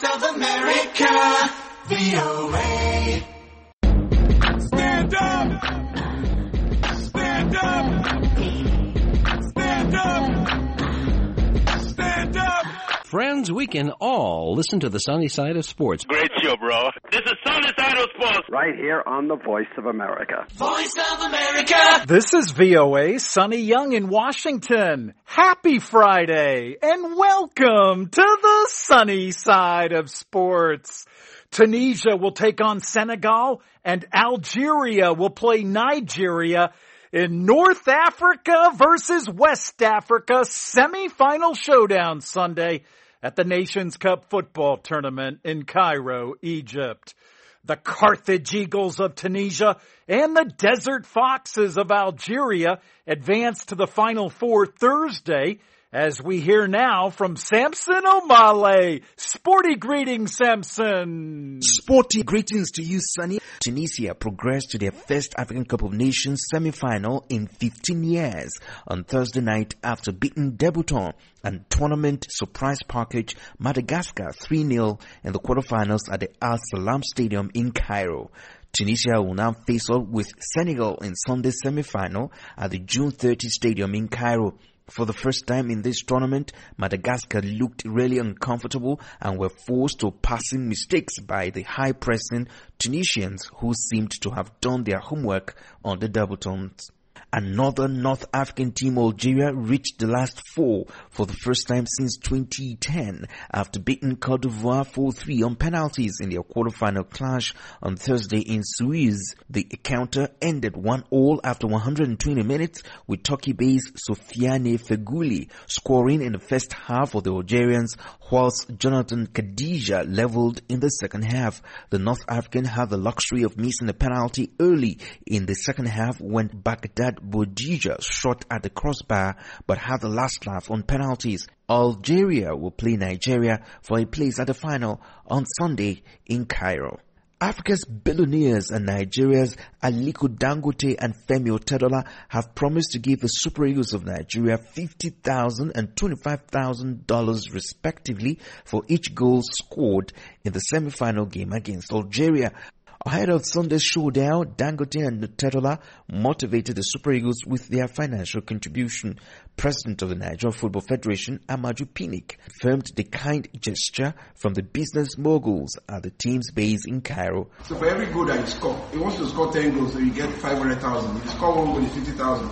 Voice of America, VOA. Stand up! Stand up! Stand up! Stand up! Friends, we can all listen to the sunny side of sports. Great show, bro. This is Sunny Side of Sports. Right here on the Voice of America. Voice of America. This is VOA, Sonny Young in Washington. Happy Friday, and welcome to the sunny side of sports. Tunisia will take on Senegal, and Algeria will play Nigeria in North Africa versus West Africa semifinal showdown Sunday at the Nations Cup football tournament in Cairo, Egypt. The Carthage Eagles of Tunisia and the Desert Foxes of Algeria advance to the Final Four Thursday, as we hear now from Samson Omale. Sporty greetings, Samson. Sporty greetings to you, Sonny. Tunisia progressed to their first African Cup of Nations semi-final in 15 years on Thursday night after beating debutant and tournament surprise package Madagascar 3-0 in the quarterfinals at the Al Salam Stadium in Cairo. Tunisia will now face off with Senegal in Sunday's semi-final at the June 30 Stadium in Cairo. For the first time in this tournament, Madagascar looked really uncomfortable and were forced to passing mistakes by the high-pressing Tunisians, who seemed to have done their homework on the debutants. Another North African team, Algeria, reached the last four for the first time since 2010 after beating Cote d'Ivoire 4-3 on penalties in their quarterfinal clash on Thursday in Suez. The encounter ended 1-1 after 120 minutes with Turkey-based Sofiane Feghouli scoring in the first half for the Algerians, whilst Jonathan Khadija leveled in the second half. The North African had the luxury of missing a penalty early in the second half when Baghdad Boudija shot at the crossbar but had the last laugh on penalties. Algeria will play Nigeria for a place at the final on Sunday in Cairo. Africa's billionaires and Nigeria's Aliko Dangote and Femi Otedola have promised to give the Super Eagles of Nigeria $50,000 and $25,000 respectively for each goal scored in the semi-final game against Algeria. Ahead of Sunday's showdown, Dangote and Otedola motivated the Super Eagles with their financial contribution. President of the Nigeria Football Federation, Amaju Pinnick, confirmed the kind gesture from the business moguls at the team's base in Cairo. So for every goal that you score, he wants to score 10 goals, so you get 500,000. If you score one goal, it's $50,000.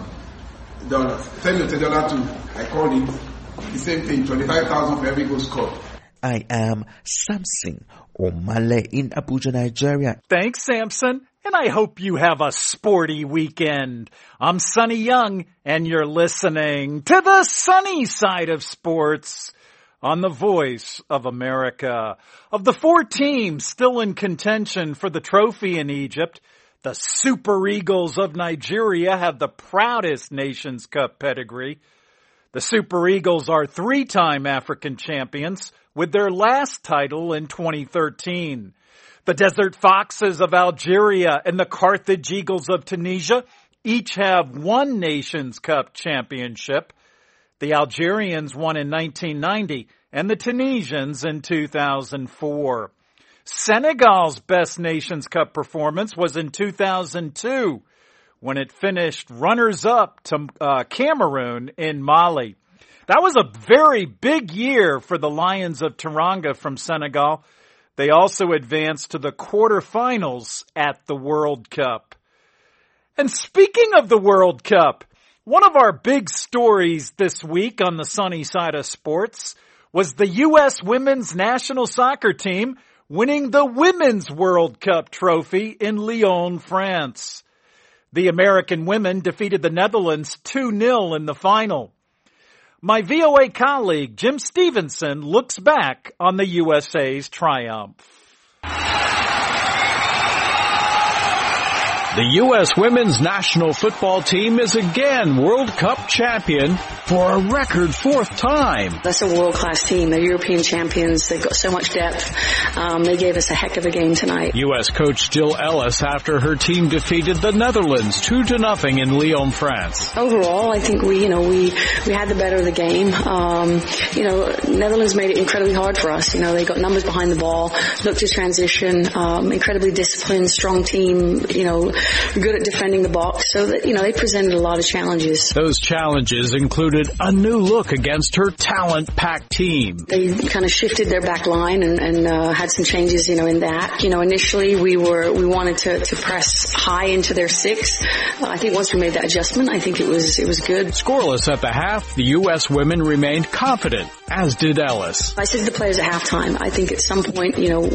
Femi Otedola too, I called it the same thing, 25,000 for every goal scored. I am Samson Omale in Abuja, Nigeria. Thanks, Samson, and I hope you have a sporty weekend. I'm Sonny Young, and you're listening to the sunny side of sports on the Voice of America. Of the four teams still in contention for the trophy in Egypt, the Super Eagles of Nigeria have the proudest Nations Cup pedigree. The Super Eagles are three-time African champions, with their last title in 2013. The Desert Foxes of Algeria and the Carthage Eagles of Tunisia each have one Nations Cup championship. The Algerians won in 1990 and the Tunisians in 2004. Senegal's best Nations Cup performance was in 2002 when it finished runners-up to Cameroon in Mali. That was a very big year for the Lions of Teranga from Senegal. They also advanced to the quarterfinals at the World Cup. And speaking of the World Cup, one of our big stories this week on the sunny side of sports was the U.S. women's national soccer team winning the Women's World Cup trophy in Lyon, France. The American women defeated the Netherlands 2-0 in the final. My VOA colleague, Jim Stevenson, looks back on the USA's triumph. The U.S. women's national football team is again World Cup champion for a record fourth time. That's a world-class team. They're European champions. They've got so much depth. They gave us a heck of a game tonight. U.S. coach Jill Ellis after her team defeated the Netherlands 2-0 in Lyon, France. Overall, I think we had the better of the game. Netherlands made it incredibly hard for us. They got numbers behind the ball, looked to transition, incredibly disciplined, strong team, good at defending the box. So that, they presented a lot of challenges. Those challenges included a new look against her talent-packed team. They kind of shifted their back line and had some changes, in that. Initially we wanted to press high into their six. I think once we made that adjustment, I think it was good. Scoreless at the half, the U.S. women remained confident, as did Ellis. I said to the players at halftime, I think at some point,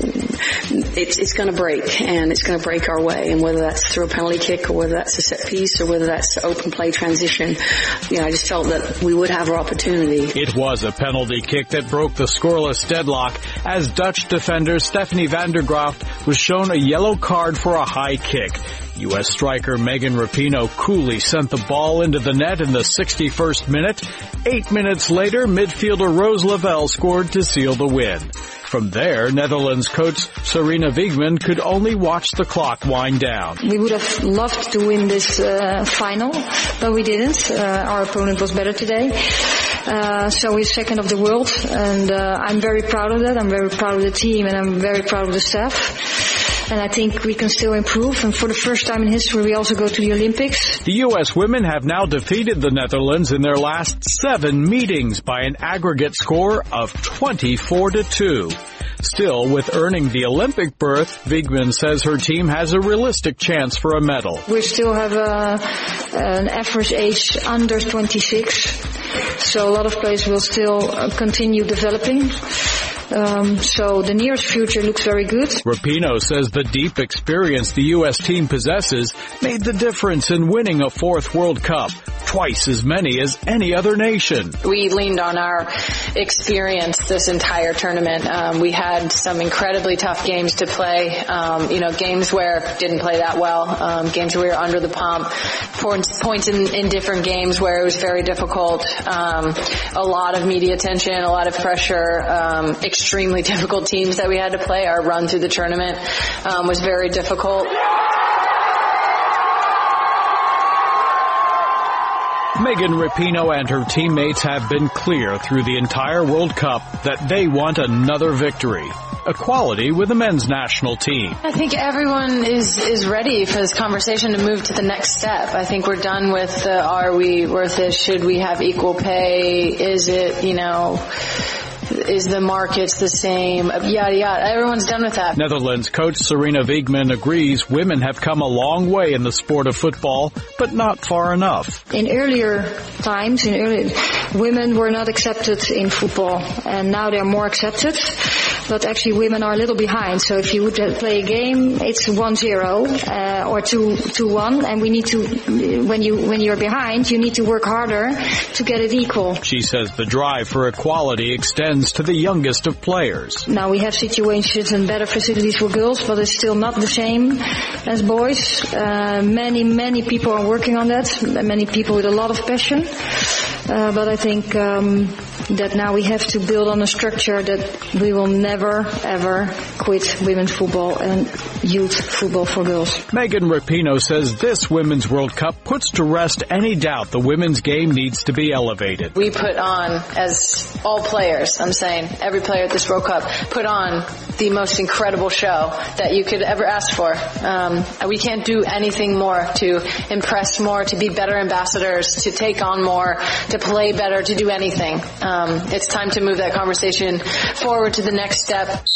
it's going to break, and it's going to break our way. And whether that's through a penalty kick, or whether that's a set piece, or whether that's open play transition, I just felt that we would have our opportunity. It was a penalty kick that broke the scoreless deadlock as Dutch defender Stephanie van der Graft was shown a yellow card for a high kick. U.S. striker Megan Rapinoe coolly sent the ball into the net in the 61st minute. 8 minutes later, midfielder Rose Lavelle scored to seal the win. From there, Netherlands coach Sarina Wiegman could only watch the clock wind down. We would have loved to win this final, but we didn't. Our opponent was better today. So we're second of the world, and I'm very proud of that. I'm very proud of the team, and I'm very proud of the staff. And I think we can still improve. And for the first time in history, we also go to the Olympics. The U.S. women have now defeated the Netherlands in their last 7 meetings by an aggregate score of 24-2. Still, with earning the Olympic berth, Wiegman says her team has a realistic chance for a medal. We still have an average age under 26. So a lot of players will still continue developing. So the nearest future looks very good. Rapinoe says the deep experience the U.S. team possesses made the difference in winning a 4th World Cup, twice as many as any other nation. We leaned on our experience this entire tournament. We had some incredibly tough games to play, games where didn't play that well, games where we were under the pump, points in different games where it was very difficult, a lot of media attention, a lot of pressure, extremely difficult teams that we had to play. Our run through the tournament was very difficult. Megan Rapinoe and her teammates have been clear through the entire World Cup that they want another victory. Equality with the men's national team. I think everyone is ready for this conversation to move to the next step. I think we're done with the are we worth it, should we have equal pay, is it, is the markets the same, yada yada. Everyone's done with that. Netherlands coach Sarina Wiegman agrees women have come a long way in the sport of football, but not far enough. In earlier times, women were not accepted in football, and now they're more accepted. But actually women are a little behind. So if you would play a game, it's 1-0 or 2-1, and we need to, when you're behind, you need to work harder to get it equal. She says the drive for equality extends to the youngest of players. Now we have situations and better facilities for girls, but it's still not the same as boys. Many people are working on that. Many people with a lot of passion. But I think that now we have to build on a structure that we will never, ever quit women's football and youth football for girls. Megan Rapinoe says this Women's World Cup puts to rest any doubt the women's game needs to be elevated. We put on, as all players, I'm saying, every player at this World Cup, put on the most incredible show that you could ever ask for. We can't do anything more to impress more, to be better ambassadors, to take on more, to play better, to do anything. It's time to move that conversation forward to the next step.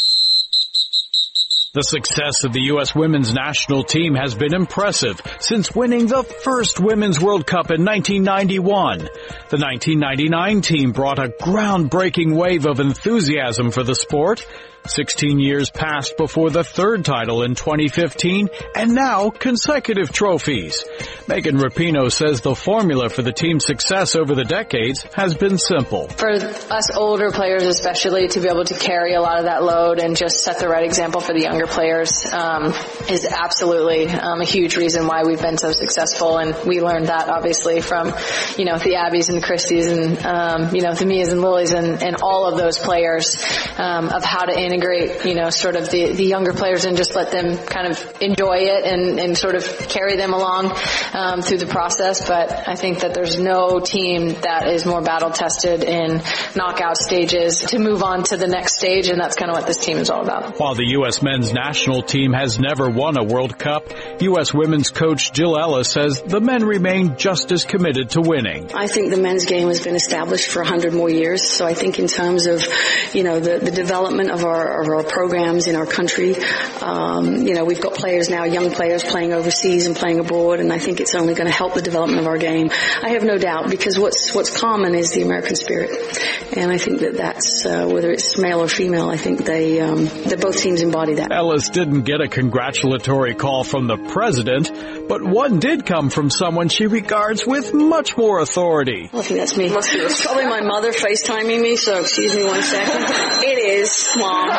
The success of the U.S. women's national team has been impressive since winning the first Women's World Cup in 1991. The 1999 team brought a groundbreaking wave of enthusiasm for the sport. 16 years passed before the third title in 2015, and now consecutive trophies. Megan Rapinoe says the formula for the team's success over the decades has been simple. For us older players especially, to be able to carry a lot of that load and just set the right example for the younger younger players is absolutely a huge reason why we've been so successful. And we learned that obviously from, the Abbies and the Christies and, the Mias and Lilies and all of those players of how to integrate, sort of the younger players and just let them kind of enjoy it and sort of carry them along through the process. But I think that there's no team that is more battle tested in knockout stages to move on to the next stage, and that's kind of what this team is all about. While the U.S. men's national team has never won a World Cup, U.S. women's coach Jill Ellis says the men remain just as committed to winning. I think the men's game has been established for 100 more years, so I think in terms of, the development of our programs in our country, we've got players now, young players playing overseas and playing abroad, and I think it's only going to help the development of our game. I have no doubt, because what's common is the American spirit, and I think that's whether it's male or female, I think both teams embody that. Ellis didn't get a congratulatory call from the president, but one did come from someone she regards with much more authority. I think that's me. It's probably my mother FaceTiming me, so excuse me 1 second. It is, Mom.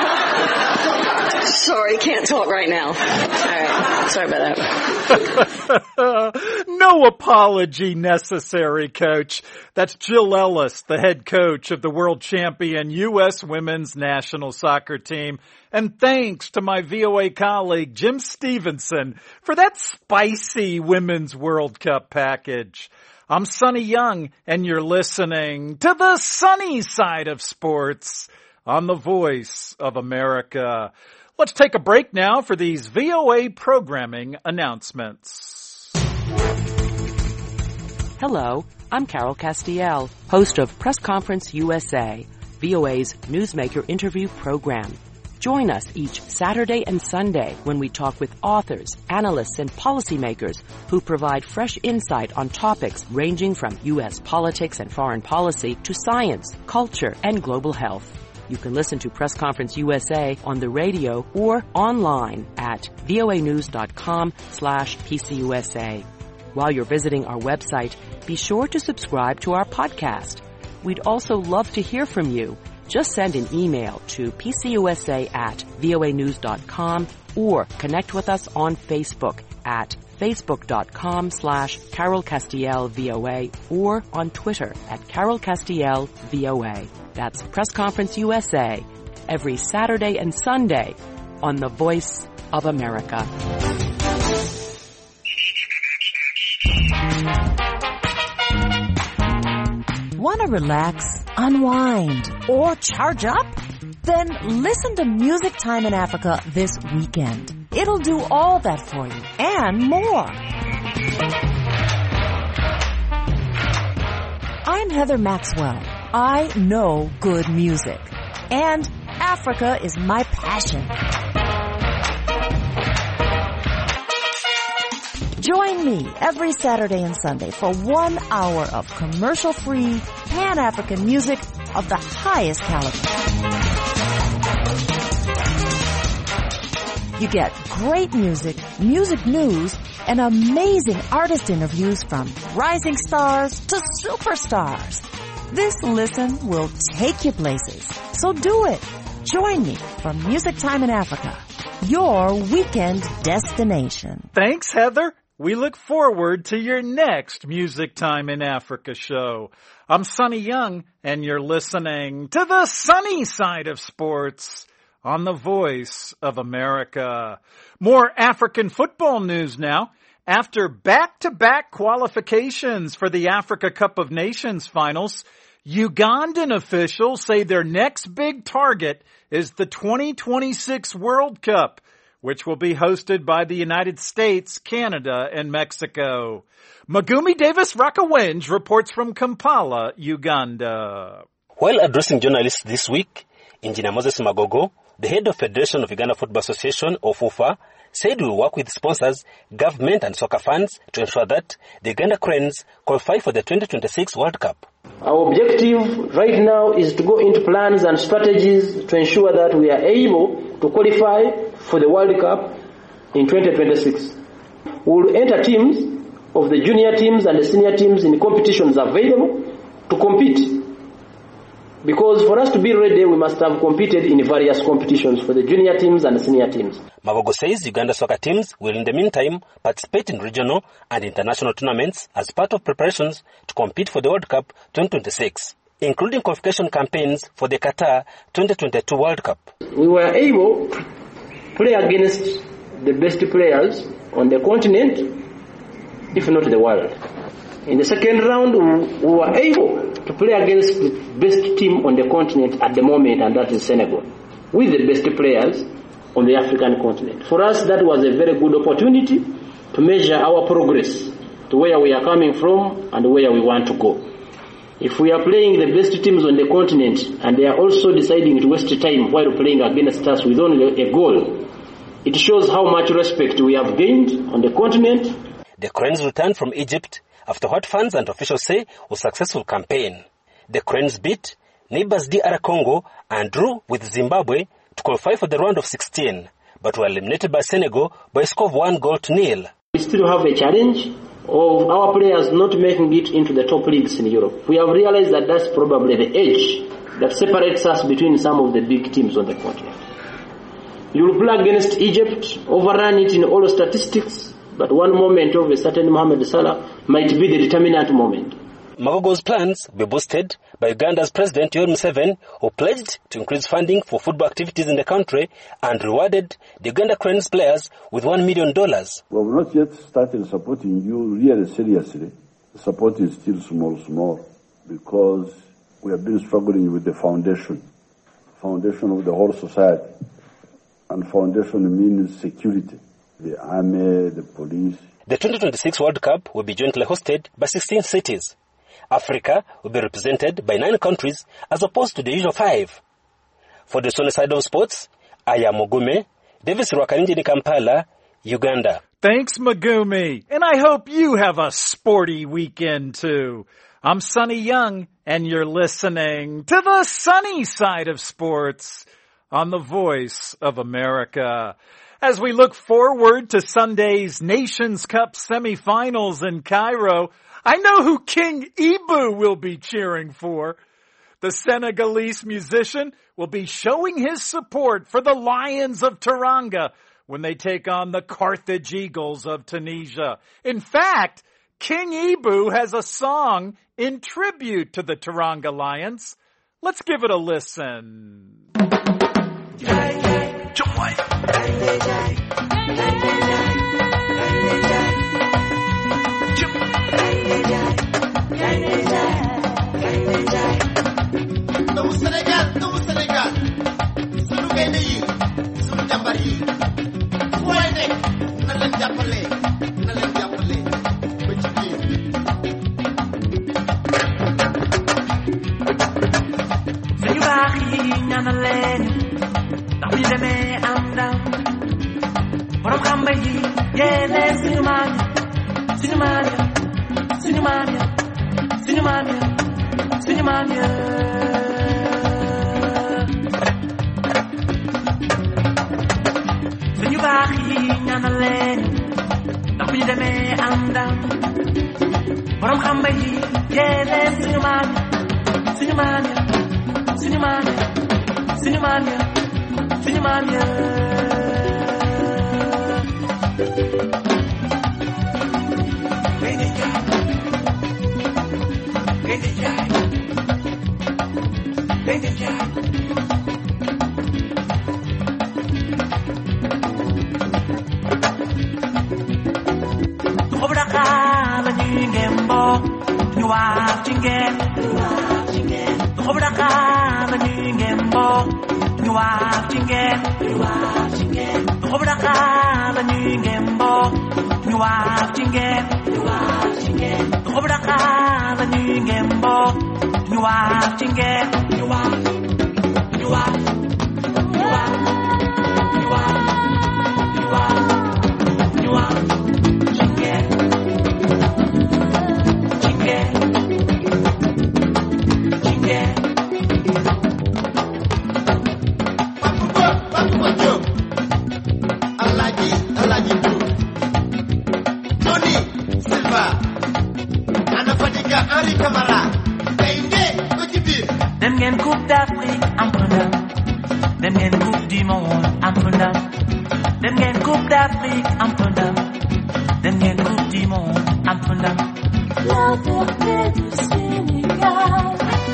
Sorry, can't talk right now. All right, sorry about that. No apology necessary, Coach. That's Jill Ellis, the head coach of the world champion U.S. women's national soccer team. And thanks to my VOA colleague, Jim Stevenson, for that spicy Women's World Cup package. I'm Sonny Young, and you're listening to the sunny side of sports on the Voice of America. Let's take a break now for these VOA programming announcements. Hello, I'm Carol Castiel, host of Press Conference USA, VOA's newsmaker interview program. Join us each Saturday and Sunday when we talk with authors, analysts, and policymakers who provide fresh insight on topics ranging from U.S. politics and foreign policy to science, culture, and global health. You can listen to Press Conference USA on the radio or online at voanews.com/PCUSA. While you're visiting our website, be sure to subscribe to our podcast. We'd also love to hear from you. Just send an email to pcusa@voanews.com or connect with us on Facebook at facebook.com/Carol Castiel VOA or on Twitter at Carol Castiel VOA. That's Press Conference USA every Saturday and Sunday on the Voice of America. Want to relax, unwind, or charge up? Then listen to Music Time in Africa this weekend. It'll do all that for you and more. I'm Heather Maxwell. I know good music, and Africa is my passion. Join me every Saturday and Sunday for 1 hour of commercial-free Pan-African music of the highest caliber. You get great music, music news, and amazing artist interviews from rising stars to superstars. This listen will take you places. So do it. Join me for Music Time in Africa, your weekend destination. Thanks, Heather. We look forward to your next Music Time in Africa show. I'm Sonny Young, and you're listening to the sunny side of sports on the Voice of America. More African football news now. After back-to-back qualifications for the Africa Cup of Nations finals, Ugandan officials say their next big target is the 2026 World Cup, which will be hosted by the United States, Canada, and Mexico. Magumi Davis Rakawenge reports from Kampala, Uganda. While addressing journalists this week, Engineer Moses Magogo, the head of Federation of Uganda Football Association, or FUFA, said we will work with sponsors, government, and soccer funds to ensure that the Uganda Cranes qualify for the 2026 World Cup. Our objective right now is to go into plans and strategies to ensure that we are able to qualify for the World Cup in 2026. We will enter teams of the junior teams and the senior teams in the competitions available to compete. Because for us to be ready, we must have competed in various competitions for the junior teams and the senior teams. Magogo says Uganda soccer teams will in the meantime participate in regional and international tournaments as part of preparations to compete for the World Cup 2026, including qualification campaigns for the Qatar 2022 World Cup. We were able to play against the best players on the continent, if not the world. In the second round, we were able to play against the best team on the continent at the moment, and that is Senegal, with the best players on the African continent. For us, that was a very good opportunity to measure our progress to where we are coming from and where we want to go. If we are playing the best teams on the continent and they are also deciding to waste time while playing against us with only a goal, it shows how much respect we have gained on the continent. The Cranes returned from Egypt after what fans and officials say was a successful campaign. The Cranes beat neighbors DR Congo and drew with Zimbabwe to qualify for the round of 16, but were eliminated by Senegal by a score of 1-0. We still have a challenge of our players not making it into the top leagues in Europe. We have realized that that's probably the edge that separates us between some of the big teams on the continent. You will play against Egypt, overrun it in all statistics, but one moment of a certain Mohamed Salah might be the determinant moment. Magogo's plans will be boosted by Uganda's President Yoweri Museveni, who pledged to increase funding for football activities in the country and rewarded the Uganda Cranes players with $1 million. We have not yet started supporting you really seriously. The support is still small, because we have been struggling with the foundation of the whole society. And foundation means security. The army, the police. The 2026 World Cup will be jointly hosted by 16 cities. Africa will be represented by 9 countries as opposed to the usual 5. For the Sunny Side of Sports, I am Mugume, Davis Rwakarinji in Kampala, Uganda. Thanks, Magumi. And I hope you have a sporty weekend, too. I'm Sonny Young, and you're listening to the Sunny Side of Sports on the Voice of America. As we look forward to Sunday's Nations Cup semifinals in Cairo, I know who King Ibu will be cheering for. The Senegalese musician will be showing his support for the Lions of Teranga when they take on the Carthage Eagles of Tunisia. In fact, King Ibu has a song in tribute to the Teranga Lions. Let's give it a listen. Doomu Sénégal sunu gaynde yi sunu jàmbar yi fu waay nekk na leen jàppale ba ci biir. Suñu baax yi ñaanal leen ndax bu ñu demee am ndam borom xamba yi yee leen suñu maam ya suñu baax yi ñaanal leen ndax bu ñu demee am ndam borom xamba yi yee leen suñu maam ya dem ngeen coupe Dem gen Coupe du Monde am fundam. Dem gen Coupe d'Afrique am fundam. Dem gen Coupe du Monde am fundam. La fierté du Sénégal.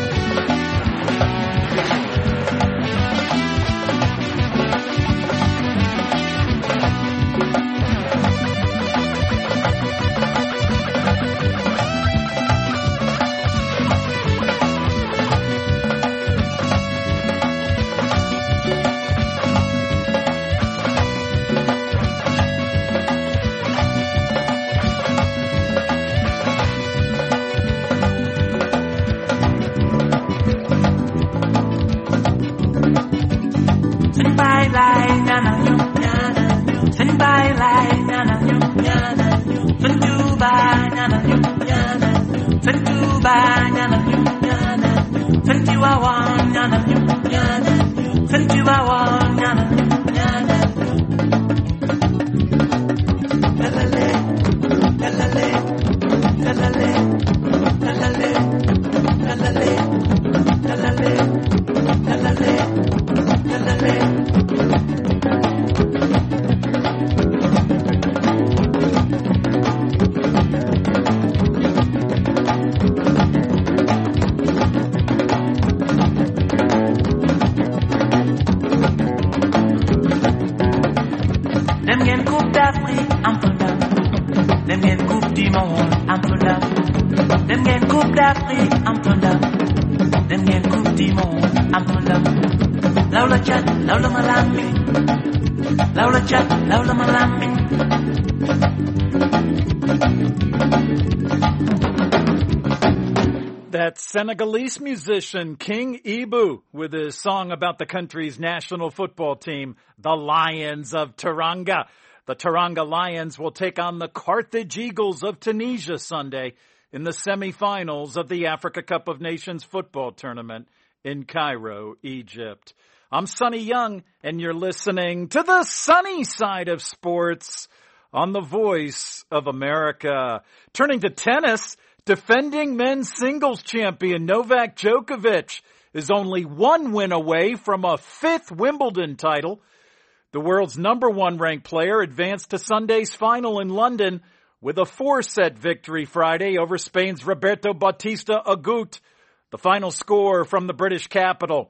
That's Senegalese musician King Ibu with his song about the country's national football team, the Lions of Teranga. The Teranga Lions will take on the Carthage Eagles of Tunisia Sunday in the semifinals of the Africa Cup of Nations football tournament in Cairo, Egypt. I'm Sonny Young, and you're listening to the sunny side of sports on the Voice of America. Turning to tennis, defending men's singles champion Novak Djokovic is only one win away from a fifth Wimbledon title. The world's number one ranked player advanced to Sunday's final in London with a 4-set victory Friday over Spain's Roberto Bautista Agut. The final score from the British capital,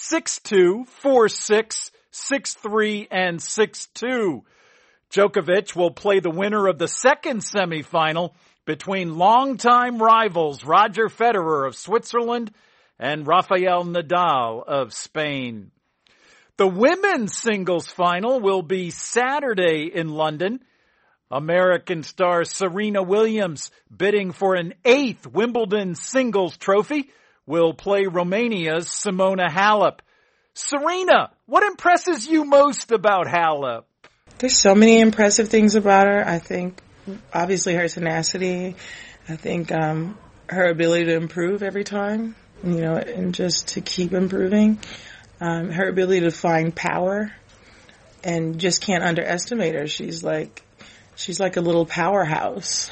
6-2, 4-6, 6-3, and 6-2. Djokovic will play the winner of the second semifinal between longtime rivals Roger Federer of Switzerland and Rafael Nadal of Spain. The women's singles final will be Saturday in London. American star Serena Williams, bidding for an 8th Wimbledon singles trophy, will play Romania's Simona Halep. Serena, what impresses you most about Halep? There's so many impressive things about her. I think, obviously, her tenacity. I think her ability to improve every time, and just to keep improving. Her ability to find power, and just can't underestimate her. She's like a little powerhouse,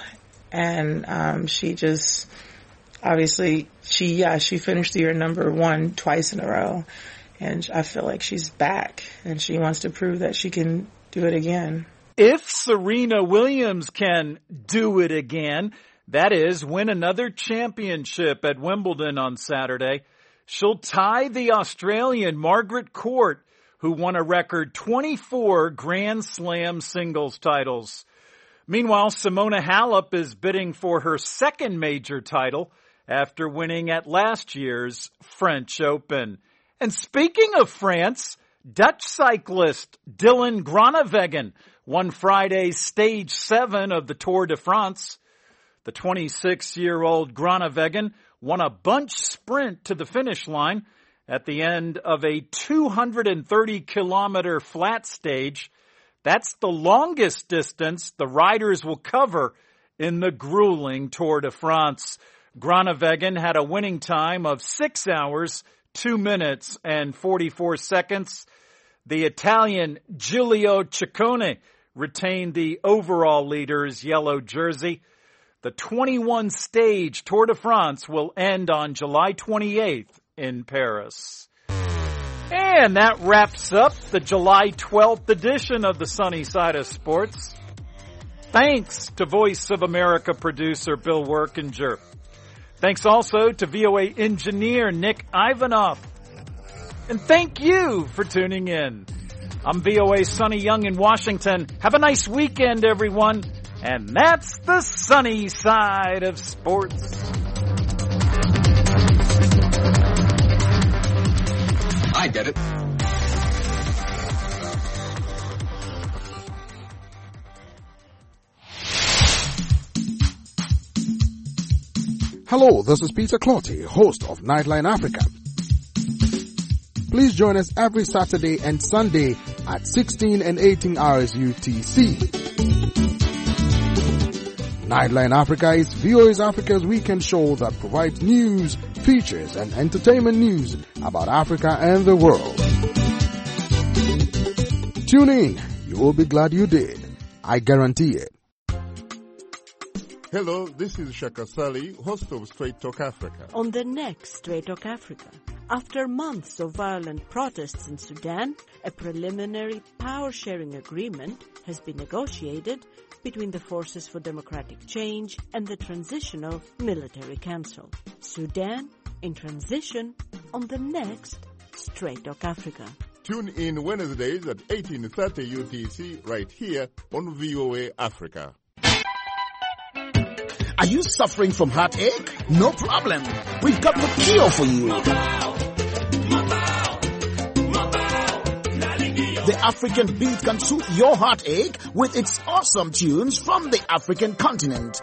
and she just obviously she finished the year number one twice in a row, and I feel like she's back, and she wants to prove that she can do it again. If Serena Williams can do it again, that is, win another championship at Wimbledon on Saturday, she'll tie the Australian Margaret Court, who won a record 24 Grand Slam singles titles. Meanwhile, Simona Halep is bidding for her second major title after winning at last year's French Open. And speaking of France, Dutch cyclist Dylan Groenewegen won Friday's Stage 7 of the Tour de France. The 26-year-old Groenewegen won a bunch sprint to the finish line at the end of a 230-kilometer flat stage. That's the longest distance the riders will cover in the grueling Tour de France. Groenewegen had a winning time of 6 hours, 2 minutes, and 44 seconds. The Italian Giulio Ciccone retained the overall leader's yellow jersey. The 21-stage Tour de France will end on July 28th in Paris. And that wraps up the July 12th edition of the Sunny Side of Sports. Thanks to Voice of America producer Bill Workinger. Thanks also to VOA engineer Nick Ivanoff. And thank you for tuning in. I'm VOA Sonny Young in Washington. Have a nice weekend, everyone. And that's the Sunny Side of Sports. I get it. Hello, this is Peter Clotty, host of Nightline Africa. Please join us every Saturday and Sunday at 16 and 18 hours UTC. Nightline Africa is VOA's Africa's weekend show that provides news, features, and entertainment news about Africa and the world. Tune in. You will be glad you did. I guarantee it. Hello, this is Shaka Sali, host of Straight Talk Africa. On the next Straight Talk Africa, after months of violent protests in Sudan, a preliminary power-sharing agreement has been negotiated between the Forces for Democratic Change and the Transitional Military Council. Sudan in transition on the next Straight Talk Africa. Tune in Wednesdays at 18:30 UTC right here on VOA Africa. Are you suffering from heartache? No problem. We've got the cure for you. The African beat can soothe your heartache with its awesome tunes from the African continent.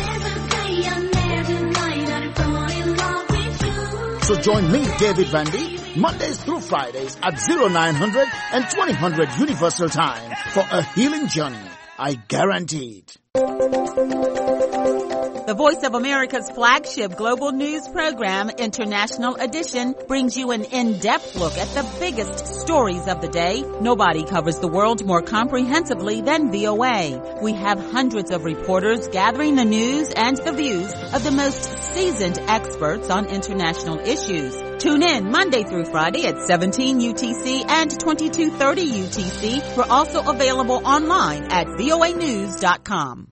So join me, David Vandy, Mondays through Fridays at 0900 and 2000 Universal Time for a healing journey. I guarantee it. The Voice of America's flagship global news program, International Edition, brings you an in-depth look at the biggest stories of the day. Nobody covers the world more comprehensively than VOA. We have hundreds of reporters gathering the news and the views of the most seasoned experts on international issues. Tune in Monday through Friday at 17 UTC and 2230 UTC. We're also available online at voanews.com.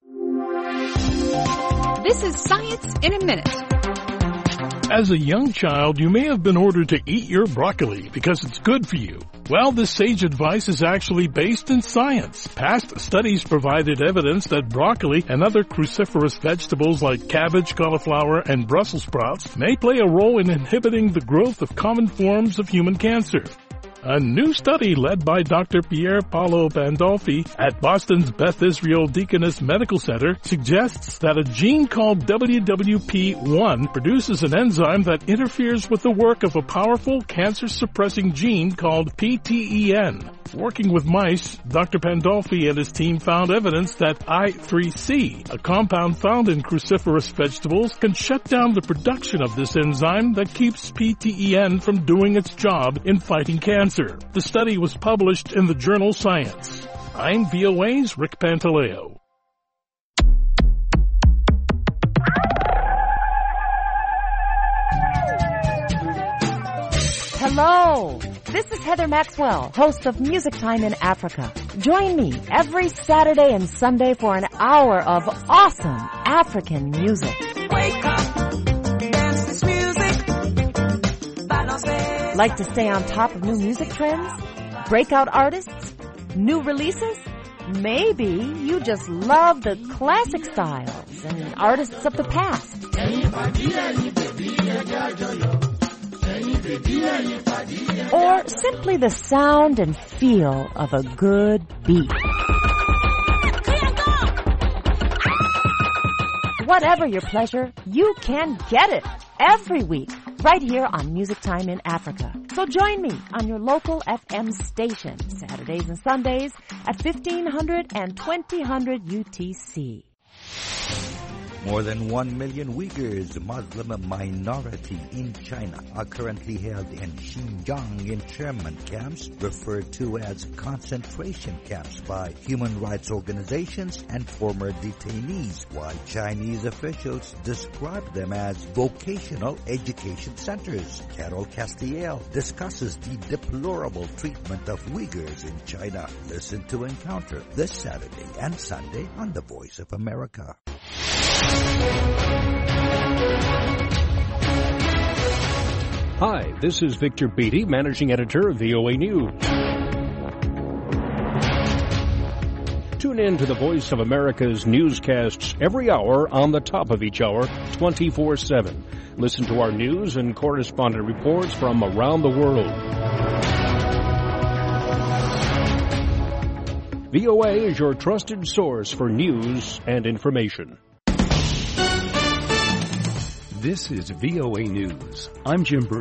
This is Science in a Minute. As a young child, you may have been ordered to eat your broccoli because it's good for you. Well, this sage advice is actually based in science. Past studies provided evidence that broccoli and other cruciferous vegetables like cabbage, cauliflower, and Brussels sprouts may play a role in inhibiting the growth of common forms of human cancer. A new study led by Dr. Pier Paolo Pandolfi at Boston's Beth Israel Deaconess Medical Center suggests that a gene called WWP1 produces an enzyme that interferes with the work of a powerful cancer-suppressing gene called PTEN. Working with mice, Dr. Pandolfi and his team found evidence that I3C, a compound found in cruciferous vegetables, can shut down the production of this enzyme that keeps PTEN from doing its job in fighting cancer. The study was published in the journal Science. I'm VOA's Rick Pantaleo. Hello, this is Heather Maxwell, host of Music Time in Africa. Join me every Saturday and Sunday for an hour of awesome African music. Wake up, dance this music, balance. Like to stay on top of new music trends? Breakout artists? New releases? Maybe you just love the classic styles and artists of the past. Or simply the sound and feel of a good beat. Whatever your pleasure, you can get it every week right here on Music Time in Africa. So join me on your local FM station Saturdays and Sundays at 1500 and 2000 UTC. More than 1 million Uyghurs, Muslim minority in China, are currently held in Xinjiang internment camps, referred to as concentration camps by human rights organizations and former detainees, while Chinese officials describe them as vocational education centers. Carol Castiel discusses the deplorable treatment of Uyghurs in China. Listen to Encounter this Saturday and Sunday on The Voice of America. Hi, this is Victor Beattie, Managing Editor of VOA News. Tune in to the Voice of America's newscasts every hour on the top of each hour, 24/7. Listen to our news and correspondent reports from around the world. VOA is your trusted source for news and information. This is VOA News. I'm Jim Bruce.